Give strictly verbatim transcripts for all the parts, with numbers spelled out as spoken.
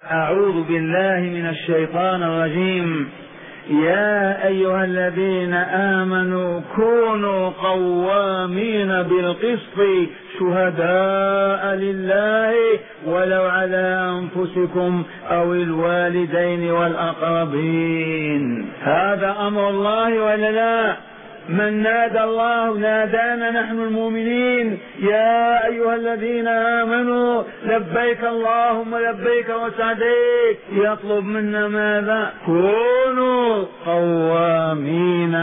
أعوذ بالله من الشيطان الرجيم. يا أيها الذين آمنوا كونوا قوامين بالقسط شهداء لله ولو على أنفسكم أو الوالدين والأقربين. هذا أمر الله ولا لا؟ من نادى الله نادانا نحن المؤمنين: يا أيها الذين آمنوا لبيك اللهم لبيك وسعديك. يطلب منا ماذا؟ كونوا قوامين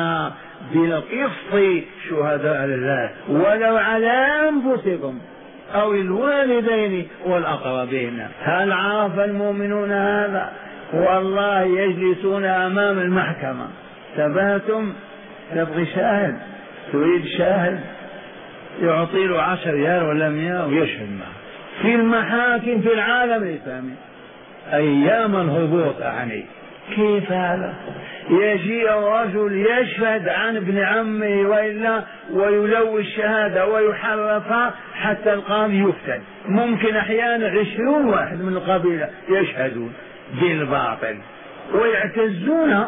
بالقسط شهداء لله ولو على أنفسكم أو الوالدين والأقربين. هل عرف المؤمنون هذا؟ والله يجلسون أمام المحكمة. تباتم تبغي شاهد، تريد شاهد، يعطي له عشر ريال ولا مئة ويشهد معه في المحاكم في العالم الإسلامي. أيام الهبوط أعني. كيف هذا؟ يجيء الرجل يشهد عن ابن عمه وإلا ويلوي الشهادة ويحرفها حتى القاضي يفتن. ممكن أحيانا عشرون واحد من القبيلة يشهدون بالباطل ويعتزون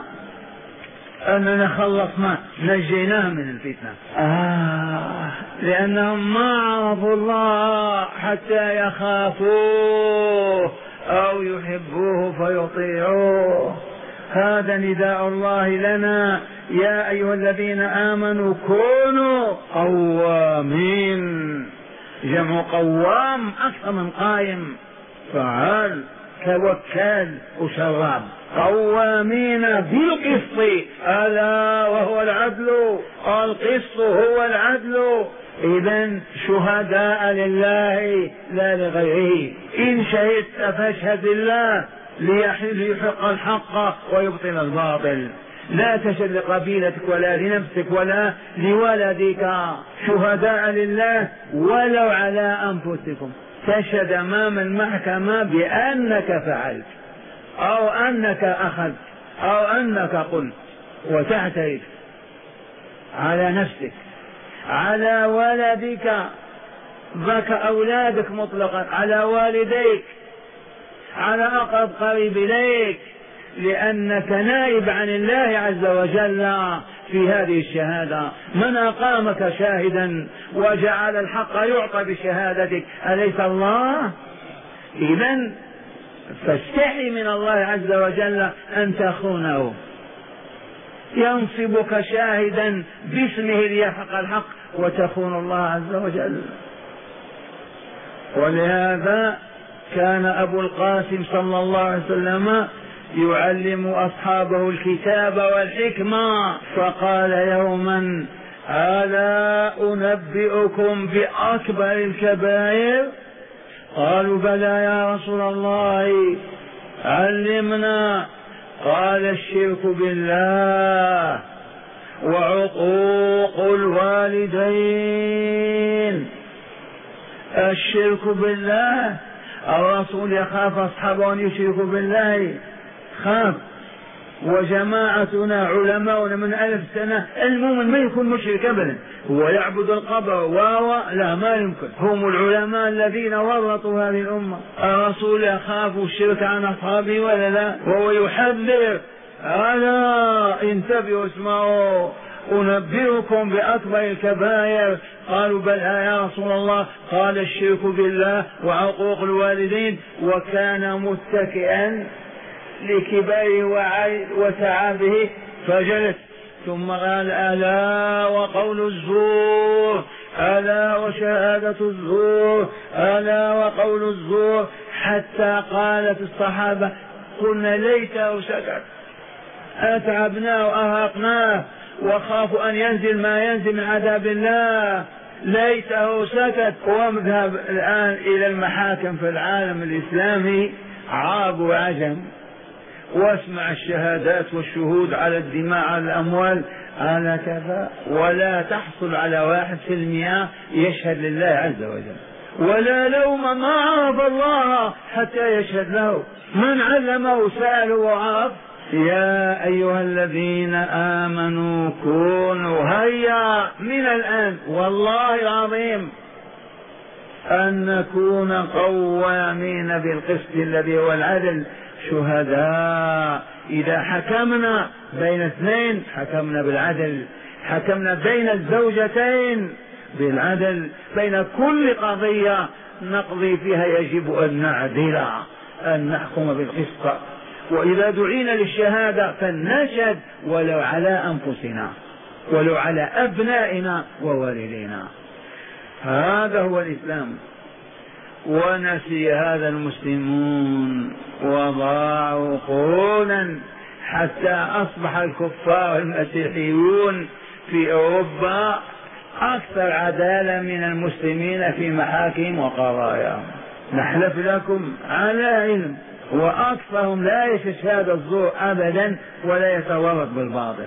أننا خلصنا نجيناه من الفتنة. آه لأنهم ما عرفوا الله حتى يخافوه أو يحبوه فيطيعوه. هذا نداء الله لنا: يا أيها الذين آمنوا كونوا قوامين. جمع قوام أكثر من قائم، فعال كوكال وشراب. قوامين بالقسط، ألا وهو العدل، القسط هو العدل. إذن شهداء لله لا لغيره. إن شهدت فاشهد الله ليحق الحق ويبطل الباطل. لا تشهد لقبيلتك ولا لنفسك ولا لولدك. شهداء لله ولو على أنفسكم. تشهد أمام المحكمة بأنك فعلت أو أنك أخذت أو أنك قلت، وتعترف على نفسك، على ولدك، ذاك أولادك مطلقا، على والديك، على أقرب قريب إليك، لأنك نائب عن الله عز وجل في هذه الشهادة. من أقامك شاهدا وجعل الحق يعطى بشهادتك أليس الله؟ إذن فاستحي من الله عز وجل أن تخونه. ينصبك شاهدا باسمه ليحق الحق وتخون الله عز وجل. ولهذا كان أبو القاسم صلى الله عليه وسلم يعلم أصحابه الكتاب والحكمة، فقال يوما: ألا أنبئكم بأكبر الكبائر؟ قالوا: بلى يا رسول الله، علمنا. قال: الشرك بالله وعقوق الوالدين. الشرك بالله. الرسول يخاف أصحابه أن يشركوا بالله، خاف. وجماعتنا علماؤنا من ألف سنة المؤمن ما يكون مشرك أبدا، هو يعبد القبر واو لا ما يمكن. هم العلماء الذين ورطوا هذه الأمة. الرسول يخاف الشرك عن أصحابه ولا لا؟ وهو يحذر: ألا انتبهوا اسمعوا أنبئكم بأكبر الكبائر. قالوا: بل يا رسول الله. قال: الشرك بالله وعقوق الوالدين. وكان متكئا لكباره وتعبه فجلس، ثم قال: ألا وقول الزور، ألا وشهادة الزور، ألا وقول الزور، حتى قالت الصحابة: قلنا ليته سكت، أتعبناه وأرهقناه وخاف أن ينزل ما ينزل من عذاب الله، ليته سكت. ومذهب الآن إلى المحاكم في العالم الإسلامي عرب وعجم، واسمع الشهادات والشهود على الدماء على الأموال على كذا، ولا تحصل على واحد في المئة يشهد لله عز وجل. ولا لوم، ما عرف الله حتى يشهد له. من علمه سأله وعرف. يا أيها الذين آمنوا كونوا، هيا من الآن والله العظيم أن نكون قوامين بالقسط الذي هو العدل شهداء. إذا حكمنا بين اثنين حكمنا بالعدل، حكمنا بين الزوجتين بالعدل، بين كل قضية نقضي فيها يجب أن نعدل، أن نحكم بالقسط. وإذا دعينا للشهادة فلنشهد ولو على أنفسنا ولو على أبنائنا ووالدينا. هذا هو الإسلام. ونسي هذا المسلمون وضاعوا قرونا حتى أصبح الكفار المسيحيون في أوروبا أكثر عدالة من المسلمين في محاكم وقضاياهم. نحلف لكم على علم، وأكثرهم لا يشهد الزور أبدا ولا يتورط بالباطل.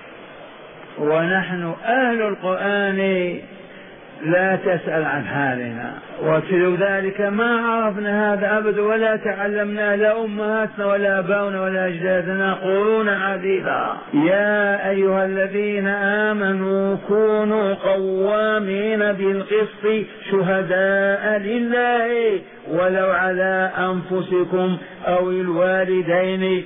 ونحن أهل القرآن لا تسأل عن حالنا، وكل ذلك ما عرفنا هذا أبدا ولا تعلمنا لا أمهاتنا ولا أباؤنا ولا أجدادنا قرونا عديدة. يا أيها الذين آمنوا كونوا قوامين بالقسط شهداء لله ولو على أنفسكم أو الوالدين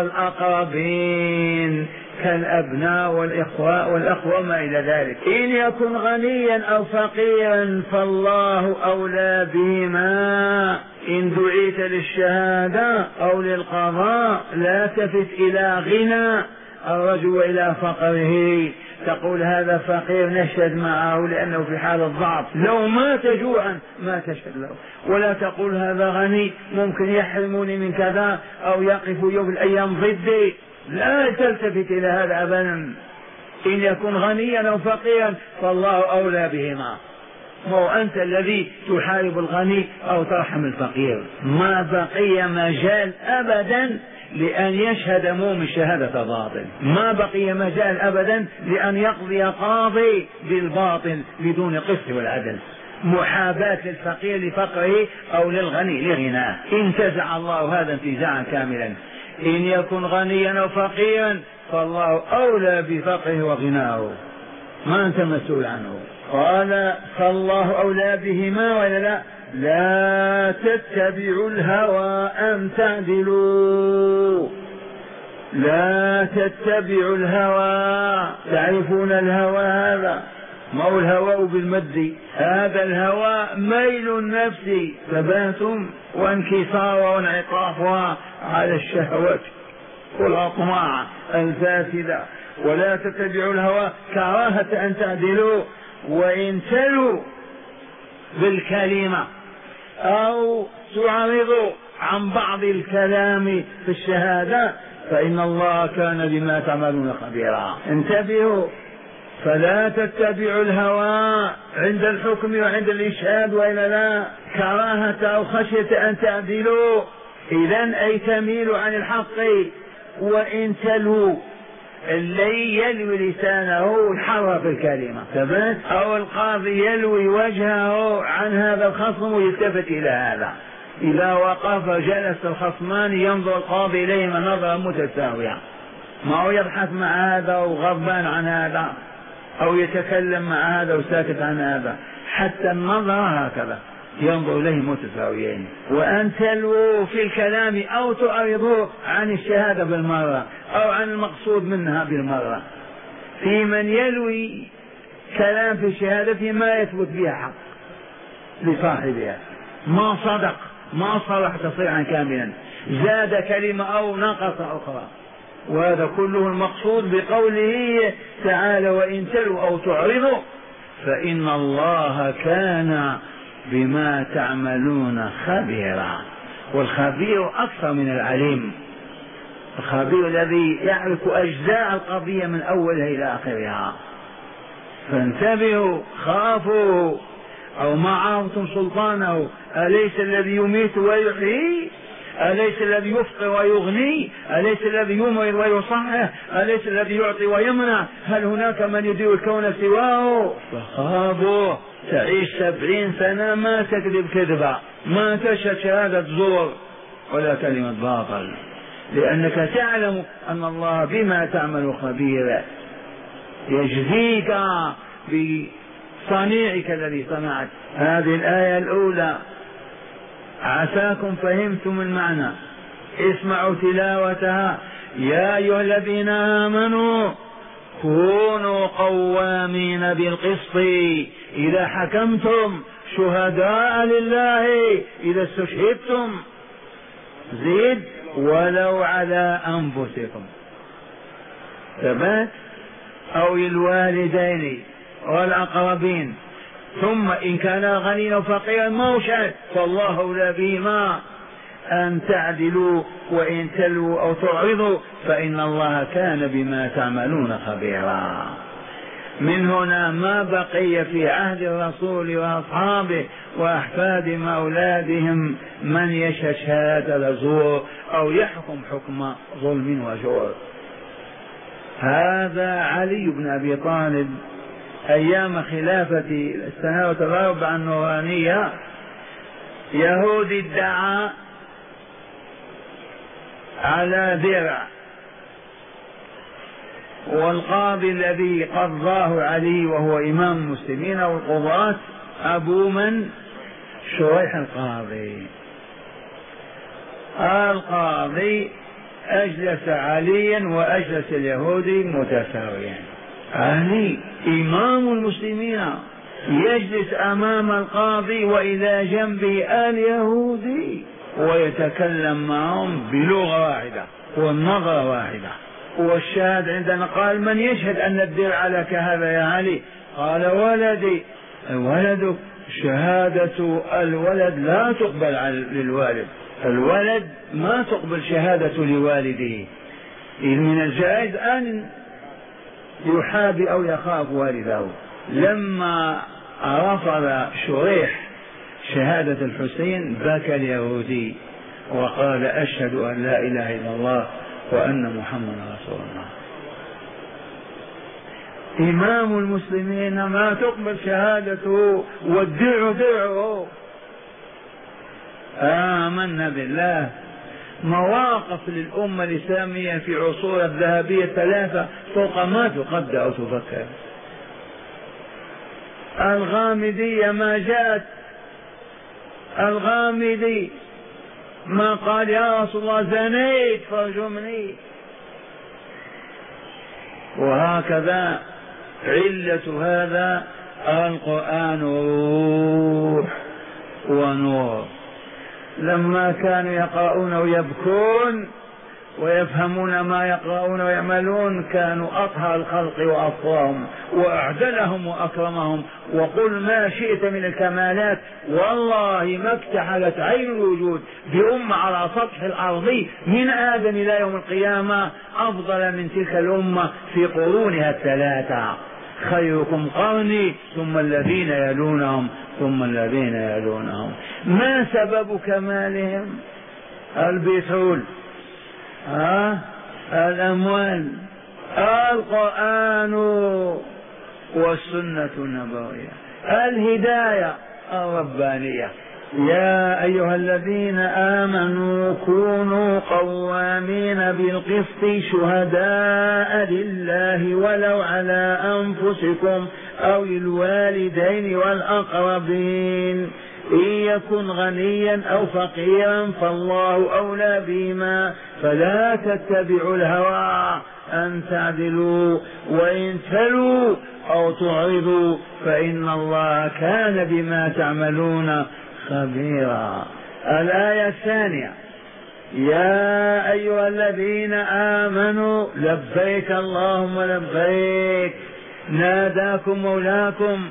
والأقربين كالأبناء والإخوة والأخوة ما إلى ذلك. إن يكن غنيا أو فقيرا فالله أولى بهما. إن دعيت للشهادة أو للقضاء لا تفت إلى غنى الرجل وإلى فقره، تقول هذا فقير نشهد معه لأنه في حال الضعف، لو مات جوعا ما تشهد له. ولا تقول هذا غني ممكن يحرمني من كذا أو يقف يوم الأيام ضدي، لا تلتفت إلى هذا أبدا. إن يكن غنيا أو فقيرا فالله أولى بهما. مو أنت الذي تحارب الغني أو ترحم الفقير. ما بقي مجال أبدا لأن يشهد مؤمن شهادة باطل، ما بقي مجال أبدا لأن يقضي قاضي بالباطل بدون قسط والعدل، محاباة للفقير لفقره أو للغني لغناه. انتزع الله هذا انتزاعا كاملا. إن يكن غنيا أو فقيرا فالله أولى بفقره وغناه، ما أنت مسؤول عنه. قال فالله أولى بهما ولا لا؟ لا تتبعوا الهوى أن تعدلوا. لا تتبعوا الهوى. تعرفون الهوى هذا؟ ما هو الهواء بالمد؟ هذا الهوى ميل النفس، ثبات وانكسار وانعطافها على الشهوات والأطماع الفاسدة. ولا تتبعوا الهوى كراهة أن تعدلوا، وإن تلوا بالكلمة أو تعرضوا عن بعض الكلام في الشهادة فإن الله كان بما تعملون خبيرا. انتبهوا، فلا تتبعوا الهوى عند الحكم وعند الإشهاد وإلا لا، كراهة أو خشية أن تعدلوا. إذن أي تميلوا عن الحق. وإن تلوا اللي يلوي لسانه يحرف الكلمة ثبت، أو القاضي يلوي وجهه عن هذا الخصم ويلتفت إلى هذا. إذا وقف جلس الخصمان ينظر القاضي إليهما نظرة متساوية، ما هو يبحث مع هذا وغضبان عن هذا أو يتكلم مع هذا وساكت عن هذا، حتى النظرة هكذا ينظر إليه متساويين. وأن تلووا في الكلام أو تعرضوا عن الشهادة بالمرة أو عن المقصود منها بالمرة. في من يلوي كلام في الشهادة ما يثبت بها حق لصاحبها، ما صدق ما صلح تصريحا كاملا، زاد كلمة أو نقص أخرى. وهذا كله المقصود بقوله تعالى وإن تلوا أو تعرضوا فإن الله كان بما تعملون خبيرا. والخبير أكثر من العليم، الخبير الذي يعرف أجزاء القضية من أولها إلى آخرها. فانتبهوا، خافوا، أو ما عرفتم سلطانه. أليس الذي يميت ويحيي؟ أليس الذي يفقر ويغني؟ أليس الذي يمرض ويصحح؟ أليس الذي يعطي ويمنع؟ هل هناك من يدير الكون سواه؟ فخافوا. تعيش سبعين سنة ما تكذب كذبة، ما تشهد شهادة زور ولا كلمة باطل، لأنك تعلم أن الله بما تعمل خبير، يجزيك صنيعك الذي صنعت. هذه الآية الأولى، عساكم فهمتم المعنى. اسمعوا تلاوتها. يا أيها الذين آمنوا كونوا قوامين بالقسط إذا حكمتم شهداء لله إذا استشهدتم. زيد ولو على أنفسكم، ثبات، أو الوالدين والأقربين. ثم إن كان غنيا وفقيرا موشد فالله أولى بهما أن تعدلوا وإن تلوا أو تعرضوا فإن الله كان بما تعملون خبيرا. من هنا ما بقي في عهد الرسول وأصحابه وأحفادهم أولادهم من يشهد شهادة زور أو يحكم حكم ظلم وجور. هذا علي بن أبي طالب أيام خلافة السنوات الأربع النورانية يهودي ادعى على درع، والقاضي الذي قضاه علي وهو إمام المسلمين والقضاة أبو من؟ شريح القاضي. القاضي أجلس عليا وأجلس اليهودي متساويا. علي إمام المسلمين يجلس أمام القاضي وإلى جنبه اليهودي ويتكلم معهم بلغة واحدة والنظرة واحدة. والشاهد عندنا قال من يشهد أن الدرع لك هذا يا علي؟ قال ولدي. ولدك؟ شهادة الولد لا تقبل للوالد، الولد ما تقبل شهادة لوالده. إذ من الجائز أن يحابي أو يخاف والده. لما رفض شريح شهادة الحسين بكى اليهودي وقال أشهد أن لا إله إلا الله وأن محمد رسول الله. إمام المسلمين ما تقبل شهادته والدرع درعه. آمنا بالله. مواقف للأمة الإسلامية في عصور الذهبية الثلاثة فوق ما تقدر أو تفكر. الغامدية ما جاءت، الغامدي ما قال يا رسول الله زنيت فارجمني. وهكذا علة هذا القرآن روح ونور. لما كانوا يقرؤون ويبكون ويفهمون ما يقرؤون ويعملون كانوا أطهر الخلق وأفضلهم وأعدلهم وأكرمهم. وقل ما شئت من الكمالات والله ما اكتحلت عين الوجود بأمة على سطح الأرض من آدم إلى يوم القيامة أفضل من تلك الأمة في قرونها الثلاثة. خيركم قرني ثم الذين يلونهم ثم الذين يلونهم. ما سبب كمالهم؟ البترول، ها، الأموال، القرآن والسنة النبوية، الهداية الربانية. يا أيها الذين آمنوا كونوا قوامين بالقسط شهداء لله ولو على أنفسكم أو الوالدين والأقربين إن يكن غنيا أو فقيرا فالله أولى بهما فلا تتبعوا الهوى أن تعدلوا وإن تلوا أو تعرضوا فإن الله كان بما تعملون خبيرا. الآية الثانية يا أيها الذين آمنوا لبيك اللهم لبيك ناداكم مولاكم.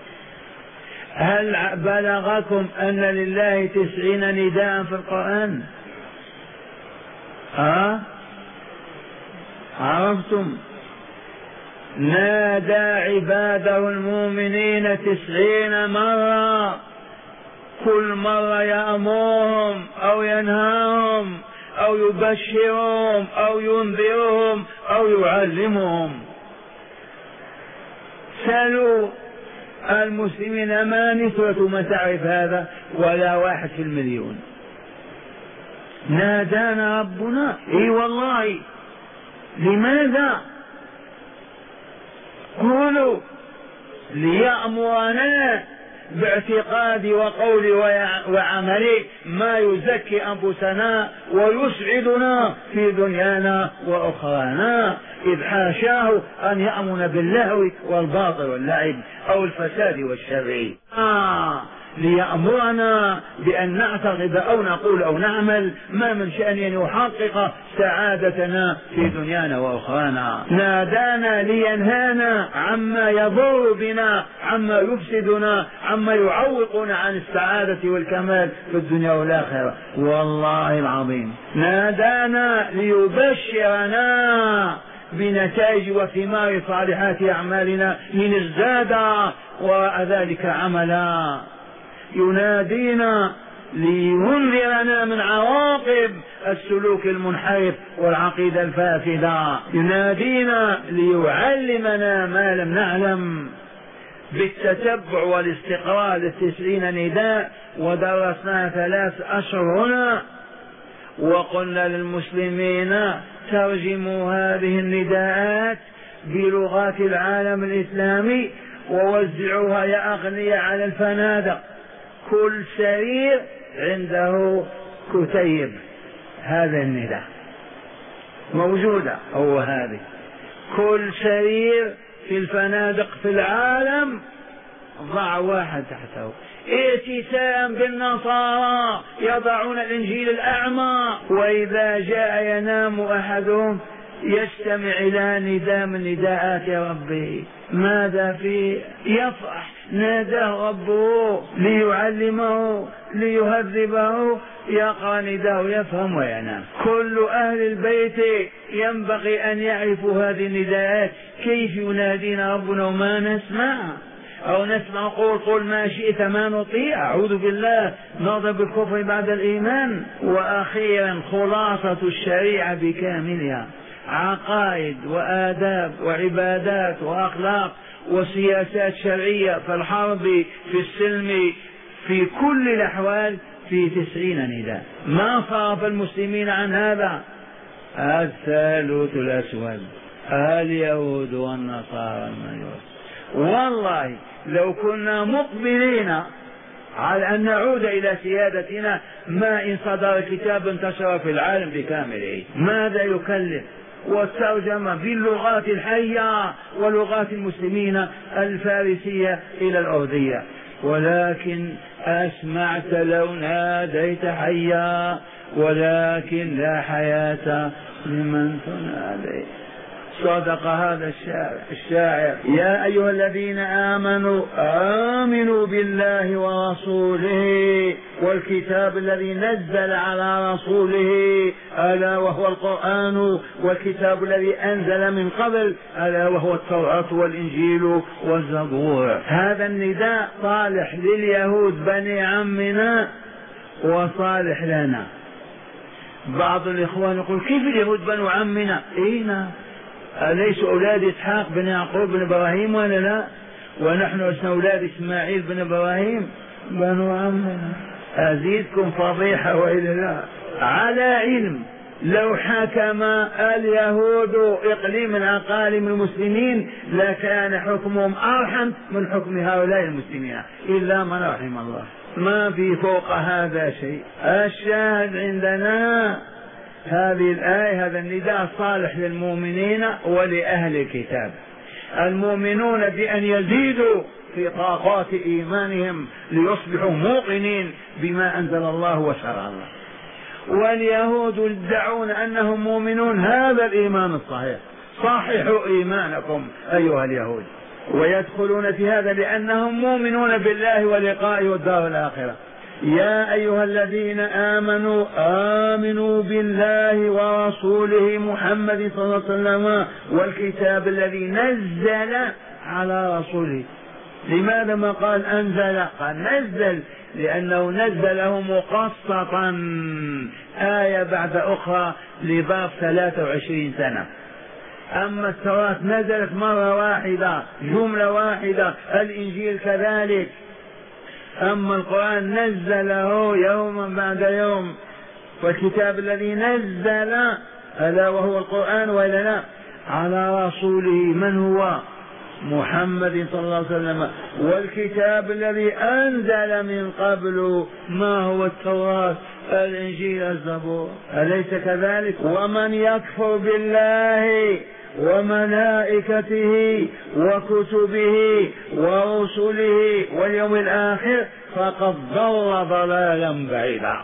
هل بلغكم أن لله تسعين نداء في القرآن؟ ها عرفتم؟ نادى عباده المؤمنين تسعين مرة، كل مرة يأمرهم أو ينهاهم أو يبشرهم أو ينذرهم أو يعلمهم. سألوا المسلمين ما نسبة من تعرف هذا؟ ولا واحد في المليون. نادانا ربنا، اي والله. لماذا؟ قولوا ليأمرنا باعتقاد وقول وعمل ما يزكي أنفسنا ويسعدنا في دنيانا وأخرانا، إذ حاشاه أن يأمن باللهو والباطل واللعب أو الفساد والشر. آه ليأمرنا بأن نعتقد أو نقول أو نعمل ما من شأن أن يحقق سعادتنا في دنيانا وأخرانا. نادانا لينهانا عما يضر بنا، عما يفسدنا، عما يعوقنا عن السعادة والكمال في الدنيا والآخرة. والله العظيم نادانا ليبشرنا بنتائج وثمار صالحات أعمالنا إن ازداد وذلك عملا. ينادينا لينذرنا من عواقب السلوك المنحرف والعقيدة الفاسدة. ينادينا ليعلمنا ما لم نعلم بالتتبع والاستقراء للتسعين نداء، ودرسنا ثلاث أشهر هنا وقلنا للمسلمين ترجموا هذه النداءات بلغات العالم الإسلامي ووزعوها يا أغنياء على الفنادق. كل سرير عنده كتيب هذا النداء موجودة، هو هذه كل سرير في الفنادق في العالم ضع واحد تحته. ائتسام بالنصارى يضعون الإنجيل الأعمى، وإذا جاء ينام أحدهم يستمع إلى نداء من نداءات ربه. ماذا فيه؟ يفرح، ناداه ربه ليعلمه ليهذبه، يقرأ نداه يفهم وينام. كل أهل البيت ينبغي أن يعرفوا هذه النداءات، كيف ينادينا ربنا وما نسمع، أو نسمع قول قول ما شئت ما نطيع، أعوذ بالله، نغضب بالكفر بعد الإيمان. وأخيرا خلاصة الشريعة بكاملها، عقائد وآداب وعبادات وأخلاق وسياسات شرعية في الحرب في السلم في كل الأحوال في تسعين نداء. ما صرف المسلمين عن هذا؟ الثالوث الأسود، اليهود والنصارى المجوس. والله لو كنا مقبلين على أن نعود إلى سيادتنا ما إن صدر كتاب انتشر في العالم بكامله. ماذا يكلف؟ والترجمة باللغات الحية ولغات المسلمين الفارسية إلى الأردية. ولكن أسمعت لو ناديت حيا، ولكن لا حياة لمن تنادي. صدق هذا الشاعر الشاعر يا أيها الذين آمنوا آمنوا بالله ورسوله والكتاب الذي نزل على رسوله ألا وهو القرآن، والكتاب الذي أنزل من قبل ألا وهو التوراة والإنجيل والزبور. هذا النداء صالح لليهود بني عمنا وصالح لنا. بعض الإخوان يقول كيف اليهود بنو عمنا؟ إينا أليس أولاد إسحاق بن يعقوب بن إبراهيم ولا لا؟ ونحن لسنا أولاد إسماعيل بن إبراهيم بنو عمنا. أزيدكم فضيحة وإلا لا؟ على علم لو حكم اليهود إقليم من أقاليم المسلمين لكان حكمهم أرحم من حكم هؤلاء المسلمين، إلا من رحم الله. ما في فوق هذا شيء. الشاهد عندنا هذه الآية، هذا النداء صالح للمؤمنين ولأهل الكتاب. المؤمنون بأن يزيدوا في طاقات إيمانهم ليصبحوا موقنين بما أنزل الله وشرع الله، واليهود يدعون أنهم مؤمنون. هذا الإيمان الصحيح، صححوا إيمانكم أيها اليهود، ويدخلون في هذا لأنهم مؤمنون بالله ولقائه والدار الآخرة. يا أيها الذين آمنوا آمنوا بالله ورسوله محمد صلى الله عليه وسلم والكتاب الذي نزل على رسوله. لماذا ما قال أنزل؟ قال نزل لأنه نزله مقسطا آية بعد أخرى لظرف ثلاثة وعشرين سنة. أما التوراة نزلت مرة واحدة جملة واحدة، الإنجيل كذلك. أما القرآن نزله يوما بعد يوم. والكتاب الذي نزل ألا وهو القرآن ولا لا على رسوله من هو محمد صلى الله عليه وسلم والكتاب الذي أنزل من قبل، ما هو التوراة الإنجيل الزبور، أليس كذلك؟ ومن يكفر بالله وملائكته وكتبه ورسله واليوم الآخر فقد ضل ضلالا بعيدا،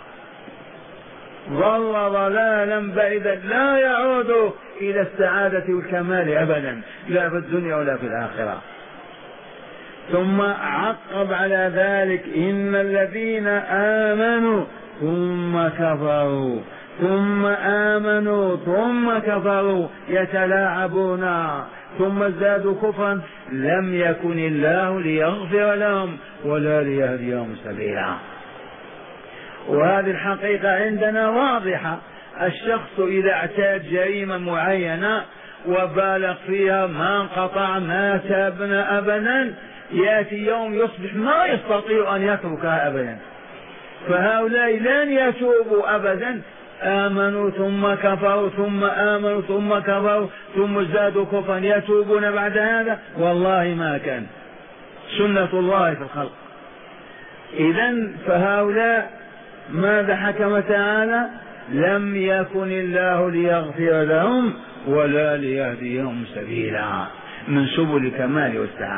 ضل ضلالا بعيدا لا يعود إلى السعادة والكمال أبدا، لا في الدنيا ولا في الآخرة. ثم عقب على ذلك إن الذين آمنوا ثم كفروا ثم آمنوا ثم كفروا يتلاعبون ثم ازدادوا كفرا لم يكن الله ليغفر لهم ولا ليهديهم سبيلا. وهذه الحقيقة عندنا واضحة. الشخص إذا اعتاد جريمة معينة وبالغ فيها ما انقطع ما تابنا أبدا، يأتي يوم يصبح ما يستطيع أن يتركها أبدا. فهؤلاء لن يتوبوا أبدا، آمنوا ثم كفروا ثم آمنوا ثم كفروا ثم ازدادوا كفرا، يتوبون بعد هذا؟ والله ما كان، سنة الله في الخلق. إذن فهؤلاء ماذا حكم تعالى؟ لم يكن الله ليغفر لهم ولا ليهديهم سبيلا من سبل الكمال والسعادة.